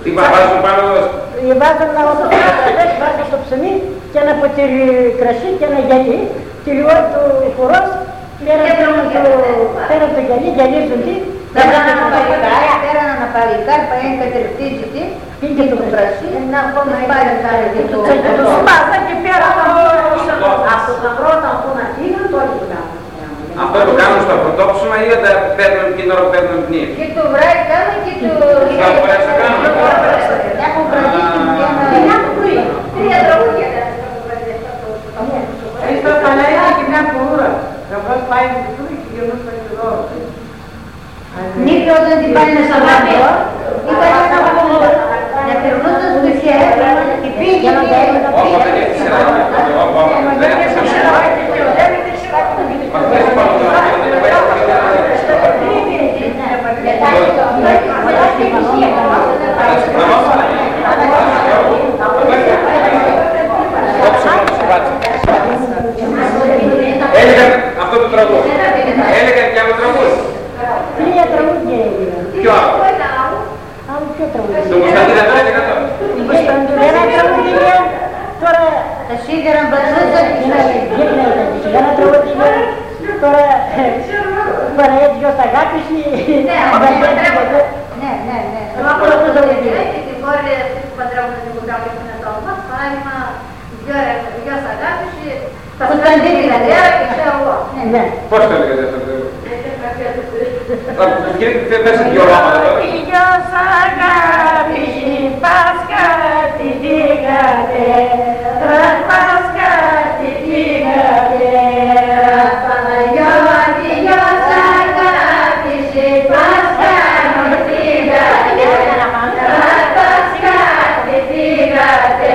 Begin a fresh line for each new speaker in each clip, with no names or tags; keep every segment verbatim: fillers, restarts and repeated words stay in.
Τι βάζουν πάνω εδώ.
Βάζουν να οτροπές, βάζουν στο ψωμί και ένα ποτήρι κρασί και ένα γυαλί. Τυλιώνει το χορός, πέραν το γυαλί, γυαλίζουν τι.
Πέραν ένα παλικάρι, πάει κατευθύνσει τι.
Πήγε το κρασί.
Να πούμε πάλι πάλι και το...
Και το σπάσα και πέρα από το σταυρό όταν πού να φύγουν, το όλοι το κάνουν.
Αυτό το κάνουν στο πρωτόψιμα ή όταν παίρνουν την ώρα που παίρνουν την ύφη.
Και το βράδυ κάνουν και το...
Θα μπορέσει να κάνουν.
Έχουν κρατήσει την μια πρωί. Τρία τραγούδια δεν έχουν κρατήσει αυτό.
Έχεις το παλαιά και μια κουρούρα. Να βγάλει πάει με το τούι και γεμούς πάει το δώρο.
Νύχτα όταν την πάνε στο μάτιο, είπα να να περνούσαν στο χέρι και πήγε να κάνει τα
Όχι, δεν έχει σειρά. Δεν έχει σειρά. Έλεγαν αυτό το τραγούδι. Έλεγαν και άλλο τραγούδι.
Τρία τραγούδια έγιναν.
Ποιο άλλο.
Άλλο ποιο τραγούδια.
Το Κωνσταντίνα το έλεγα τώρα.
Το Κωνσταντίνα τραγούδια. Τώρα
τα σίδερα μπαζούζα και
ένα τραγούδια. Τώρα παραέτει ως αγάπης ή...
Ναι, ναι, ναι. Εγώ από το τραγούδια και την κόρη αυτή που παντρεύουν την κουτάκη που είναι το όνομα, παράδειγμα, γιος αγάπης, τα Κωνσταντίνη δηλαδή, και ξέρω εγώ.
Πώς το έλεγατε αυτό το τραγούδι. Κύριε, πες δυο ονόματα τώρα.
Γιος αγάπης, Πάσχα τη δίγατε, Πάσχα τη δίγατε.
Παναγιώτη, γιος αγάπης, Πάσχα τη δίγατε, Πάσχα τη δίγατε.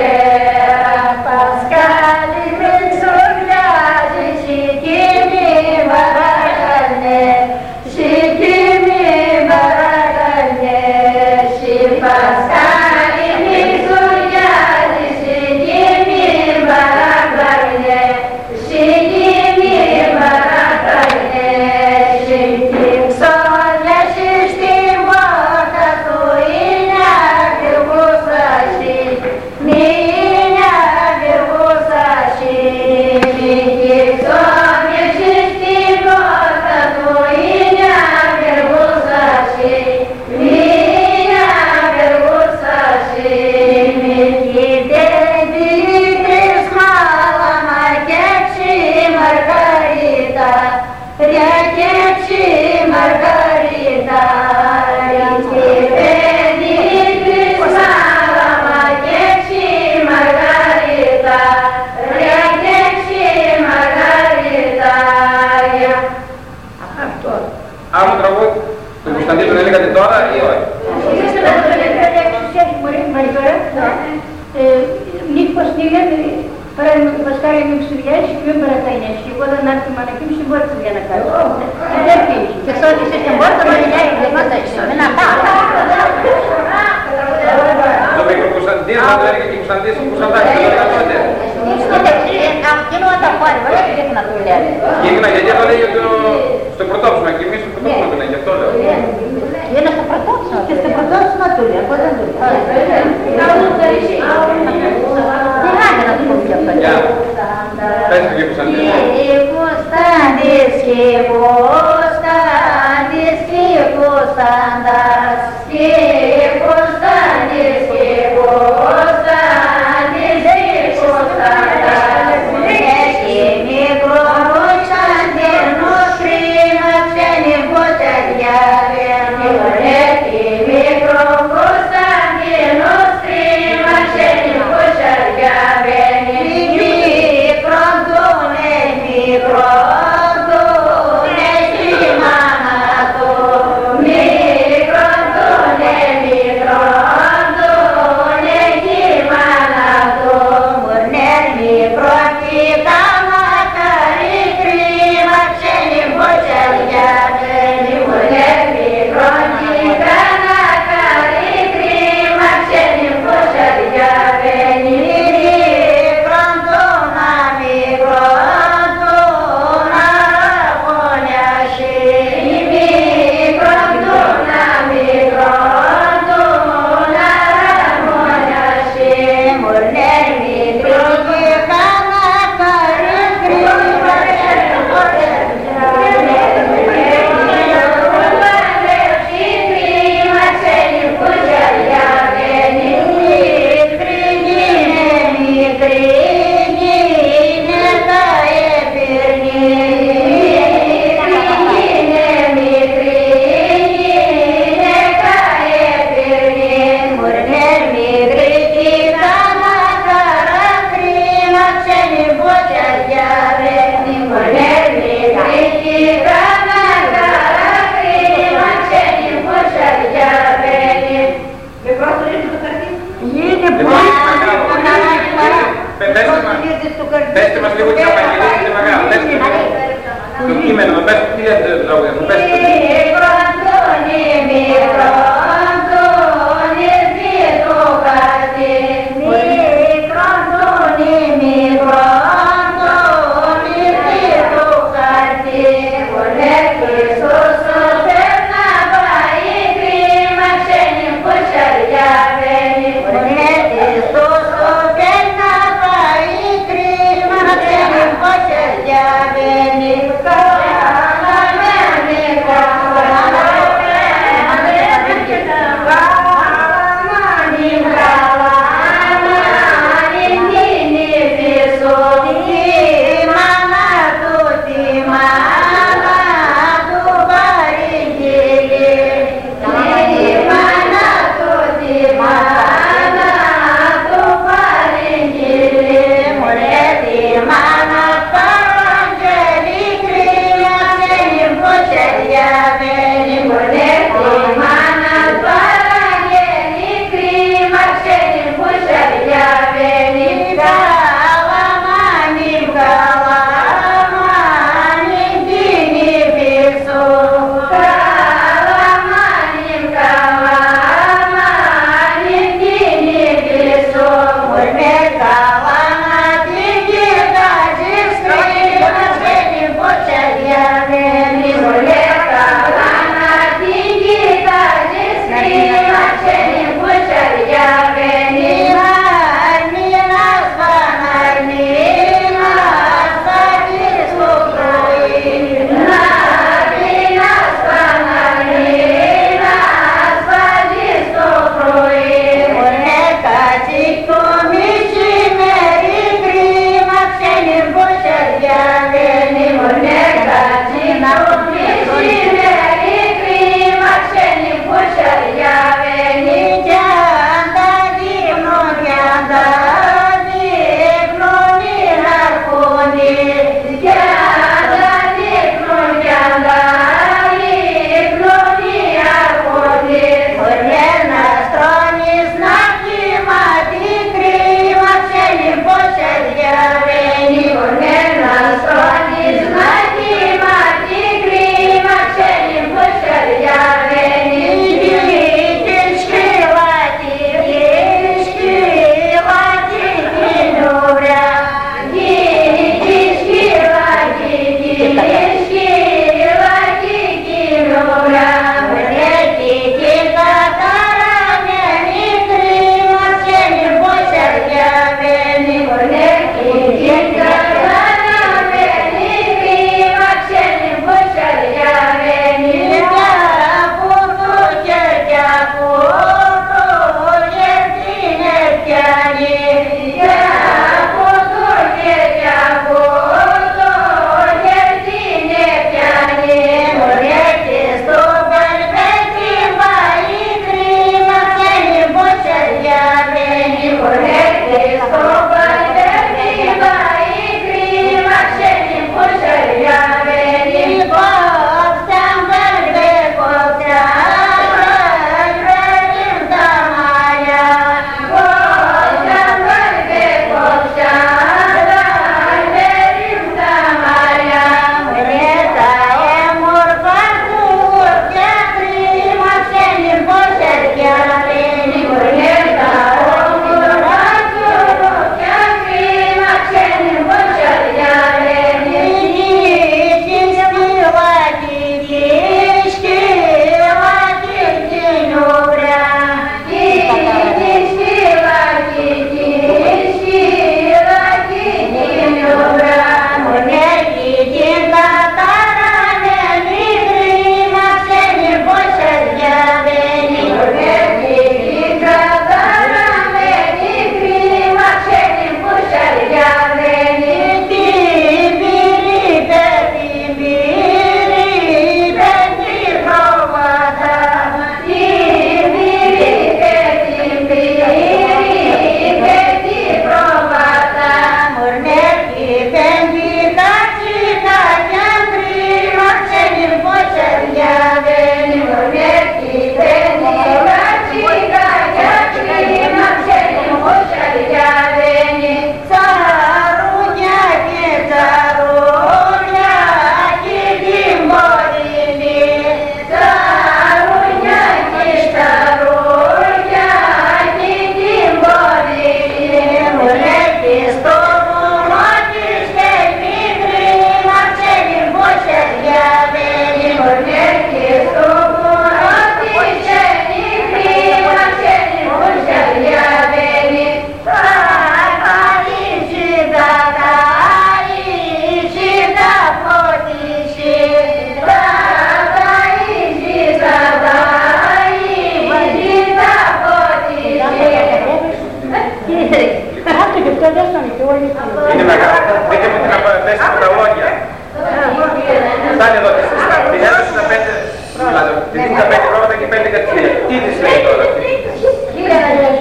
Πασχάλη με ξοριάζει, σηκήμη βαράγανε, σηκήμη βαράγανε, σι Πασχάλη με ξοριάζει, σηκήμη βαράγανε, σηκήμη βαράγανε, σηκήμη ξοριάζει στην πόρτα του είναι ακριβούσασι, είναι ακριβούσασι, μη ξοριάζει στην πόρτα του είναι ακριβούσασι, είναι ακριβούσασι, μη κοιτέντης μάλαμα και τσι Μαργαρίτα, ρε και τσι Μαργαρίτα, ρε κοιτέντης μάλαμα και τσι Μαργαρίτα, ρε και τσι Μαργαρίτα. Αυτό.
Άλλο τραγούδι. Το Κωνσταντίνο τον έλεγατε τώρα ή όχι.
Νίκος πήγαινε, παράδειγμα του Πασκάλη με ξουριάζει και με παρακανιάζει και εγώ δεν άρχισε να ανακοίμησε την πόρτα για να κάνω. Δεν πήγε. Και αυτό ότι είσαι στην πόρτα με νοιάζει, δεν μας τα είσαι. Με να πάω.
Το μικρό Κωνσταντίνο θα το έλεγε και Κωνσταντίνος και Κωνσταντάκης. Το έλεγα τότε.
Εκείνο τα χώρια, δεν πρέπει να το λέει.
Γίγνα, γιατί το λέει στο πρωτόψιμα και εμείς στο πρωτόψιμα το λέει, γι' αυτό λέω.
Είναι στο πρωτόψιμα. Και στο πρωτόψιμα του λέει, εγώ δεν το λέω. Δεν άγια να το πω πια αυτό.
Γεια. Πες το και Κωνσταντίνο.
Και Κωνσταντής και Κωνσταντής και Κωνσταντάς και Κωνσταντής και Κωνσταντής και Κωνσταντάς και μικρό Κωνσταντίνο κρίμα ξένη ποτέρια και μικρό Κωνσταντίνο κρίμα ξένη ποτέρια μικρό του ναι μικρό του ναι
Είναι πολύ
Πέστε μας λίγο τις απαγγελίες, είναι μεγάλο. Το κείμενο, με πες τι είναι το τραγούδι, μου πες το.
Μικρό Αντώνη, μικρό Αντώνη, βγει το κάτι. Μικρό Αντώνη, μικρό Αντώνη, βγει το κάτι. Βολεύκεις όσο περνά πάει κρίμα, ξένη πουσαριά μπαίνει. Βολεύκεις όσο περνά πάει κρίμα, ξένη πουσαριά μπαίνει.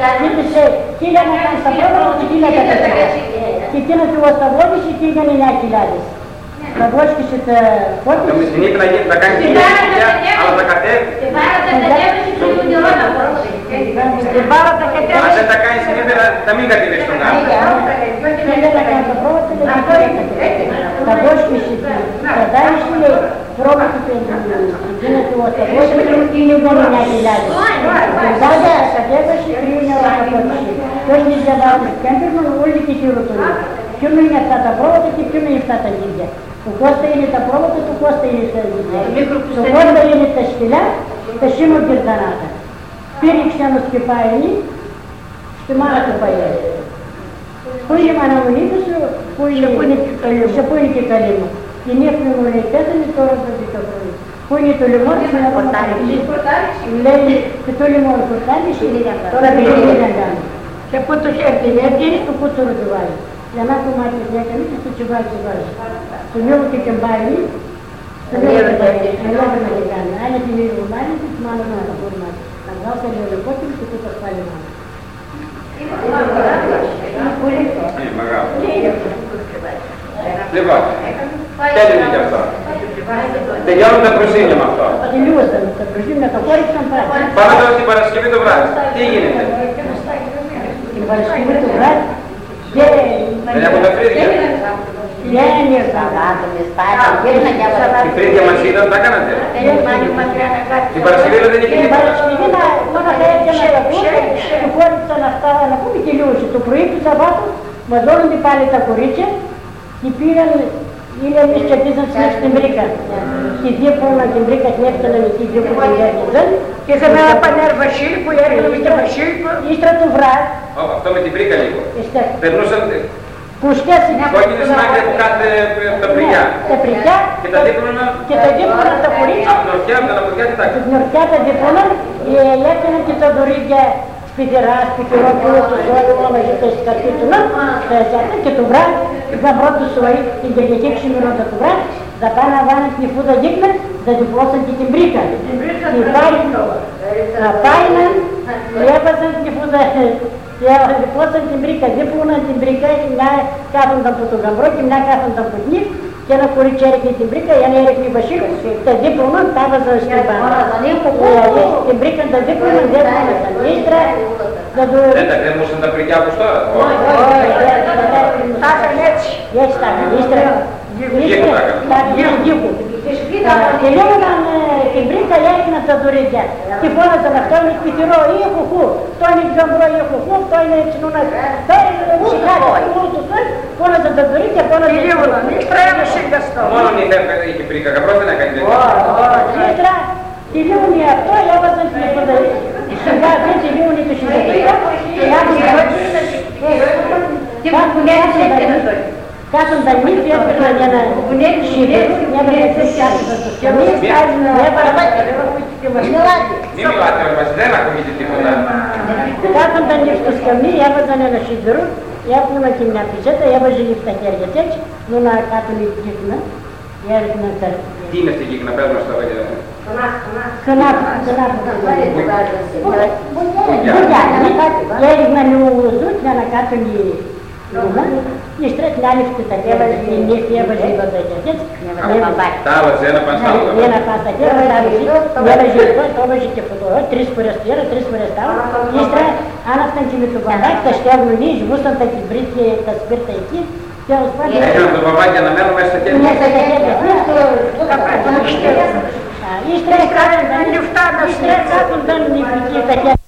Ζήτησε χίλια να κάνει τα πρόβατα και χίλια τα τέσσερα. Και εκείνο του Οσταβόδηση και είχαν εννιά χιλιάδες. Θα βόσκησε τα πόδια.
Νομίζω την είπε να κάνει την χιλιά, αλλά τα κατέβει.
Την πάρα τα κατέβει.
Αν δεν τα κάνει την είπε να μην κατέβει στον κάτω.
Δεν τα κάνει τα πρόβατα, δεν τα κατέβει. Θα βόσκησε τα δάριση, λέει, πρόβατα του εκείνο του Οσταβόδηση και είχαν εννιά χιλιάδες. Πάντα κατέβασε κρύβουν αεροπορική. Και όχι τις διαβάζουν κέντρων, όλοι και χειροτονούν. Ποιον είναι αυτά τα πρόβατα και ποιον είναι αυτά τα γίδια. Του Κώστα είναι τα πρόβατα, του Κώστα είναι τα γίδια. Του Κώστα είναι τα σκυλιά, τα σύνο κερδανάτα. Πήρε ξένος και πάει, στη μάνα του πάει. Πού είναι η μαναμονίδα σου, πού είναι και καλή μου. Η νύχτα μου λέει πέθανε, τώρα θα δει το πρωί. Πού είναι το λιμόνι, είναι από τα λέει και το λιμόνι φορτάνισε, τώρα δεν είναι να κάνει. Και πού το χέρι είναι, το κούτσορο του βάλει. Για να το μάθει η έκανε και το τσιβάλι τσιβάλι. Το νιώβω και κεμπάλι, το νιώβω και να την κάνει. Άρα την ίδια μάλλη και τη μάλλον να τα μπορούμε να βγάλω το λιωλικότιμο και το πάλι μάλλον. Είναι πολύ
μεγάλο. Λοιπόν, τέλειωνε και αυτό. Τελειώνουν τα προσύνια με αυτό.
Τελειώσαν τα προσύνια, τα χώριξαν πάλι.
Πάμε τώρα την Παρασκευή το βράδυ. Τι γίνεται?
Την Παρασκευή το βράδυ.
Δεν έχουν τα φρύδια.
Δεν ήρθαν άτομες πάλι.
Η φρύδια μας ήταν, τα κάνατε. Την Παρασκευή δεν είχε.
Την Παρασκευή μόνο θα έπιανα τα κούρια, του χώριξαν αυτά, να πούμε και λιούσε. Το πρωί του Σαββάτου μαζώνονται πάλι τα κορίτσια και πήραν, είναι εμείς και πήσαν στην μπρίκα. Και δύο που ήμαν την μπρίκα την έφταναν εκεί, δύο που την έρχονταν. Και είχαμε ένα πανέρ Βασίλη που έρχονταν και Βασίλη που ύστερα του βράδυ.
Αυτό με την μπρίκα λίγο. Περνούσαν
κούσκες.
κόκκινες μάγκες που κάθε τα πρικιά.
Τα πρικιά
και τα δίπλωνα.
Και τα δίπλωνα τα κορίτσια.
Από την ορκιά, από την αποδιά, τι τάξη.
Την ορκιά τα δίπλωνα έκαναν και τα δωρίδια σπιτηρά, σπιτηρό και όλο το ζώο, όλα μαζί τα σκαρτίτουνα, τα εσιάτα και το βράδυ, ήταν πρώτο σωή, την Κυριακή ξημερώντα το βράδυ, θα πάνε να βάλουν την φούδα γύκνα, θα διπλώσαν και την μπρίκα. Και πάλι να πάει να έβαζαν την φούδα, διπλώσαν την μπρίκα, δίπλωναν την μπρίκα, μια κάθονταν από το γαμπρό και μια κάθονταν από την νύχ, και ένα κορίτσι έριχνε την μπρίκα, η ένα έριχνε η Βασίλου, τα δίπλωνα τα έβαζαν στην πάνω. Την μπρίκα τα δίπλωνα, δεν έβαζαν ύστερα.
Δεν τα κρέμουσαν τα πρικιά όπως τώρα.
Τα έκανε έτσι. Έτσι τα έκανε, ύστερα. Τα έκανε γύκου. Τελειώναν την μπρίκα, έριχναν τα δωρίδια. Και φώναζαν αυτό είναι σπιτηρό ή χουχού, το είναι γαμπρό ή χουχού, το είναι τσινούνα. Τώρα είναι σιγά, φώναζαν τα δωρίδια, φώναζαν τα δωρίδια.
Μόνο η Θέρκα είχε μπρίκα, γαμπρός δεν έκανε τέτοια.
Ύστερα τελειώνει αυτό, έβαζαν την υποδοχή. Σιγά δεν τελειώνει το συνδετικό. Κάθον τα νύχια, έπαιρναν για να σίδερο, έβαλαν τις κάθονταν στο σκαμί, έβαλαν
Μη μιλάτε όμως, δεν ακούγεται τίποτα.
κάθον τα νύχια στο σκαμί, έβαζαν ένα σίδερο, έπαιρναν και μια πιζέτα, έβαζαν τα χέρια και έτσι, νούνα κάτω η κύκνα, έριχναν τα...
Τι είναι αυτή η κύκνα, παίρνω στα λόγια.
Κανάπου, κανάπου. Βουλιά, έριχναν ουζούτ για να κάτω η... И стрет налифты так έβαζε η νύχτη, έβαζε οι δονταγιατές.
Τα έβαζε ένα πάνω στα άλλα.
Ένα πάνω στα άλλα, έβαζε αυτό, το έβαζε και αυτό, τρεις φορές το ένα, τρεις φορές το άλλο. Ύστερα, αν αυτόν και με το μπαμπάκι, τα στιάβουν οι, σβούσαν τα κυμπρίτια, τα σπίρτα εκεί.
Έκαναν το μπαμπάκι να μένουν μέσα στα χέρια.
Μέσα στα χέρια, ύστερα, ύστερα, κάτω, δεν φτάνουν, ύστερα, κάτω, δεν είναι τα χέρια.